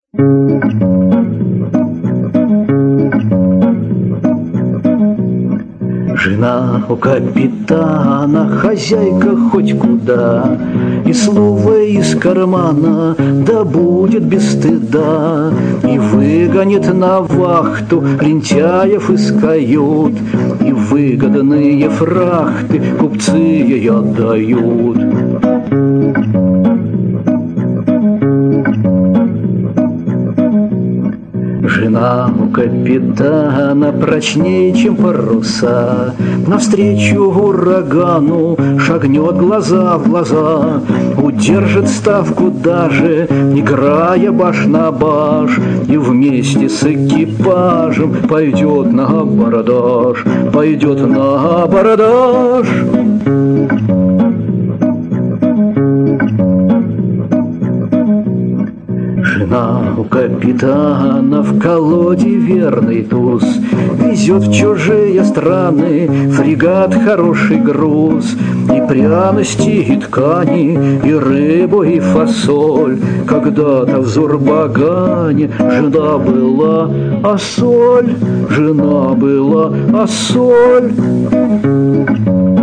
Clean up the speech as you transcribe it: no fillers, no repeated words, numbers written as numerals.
Жена у капитана, хозяйка хоть куда, и слово из кармана да будет без стыда, и выгонит на вахту лентяев из кают, и выгодные фрахты купцы ей отдают. Жена у капитана прочнее, чем паруса, навстречу урагану шагнет глаза в глаза, удержит ставку даже, играя баш на баш, и вместе с экипажем пойдет на абордаж, пойдет на абордаж. Жена у капитана в колоде верный туз, везет в чужие страны фрегат хороший груз, и пряности, и ткани, и рыбу, и фасоль. Когда-то в Зурбагане жена была, а соль, жена была, а соль.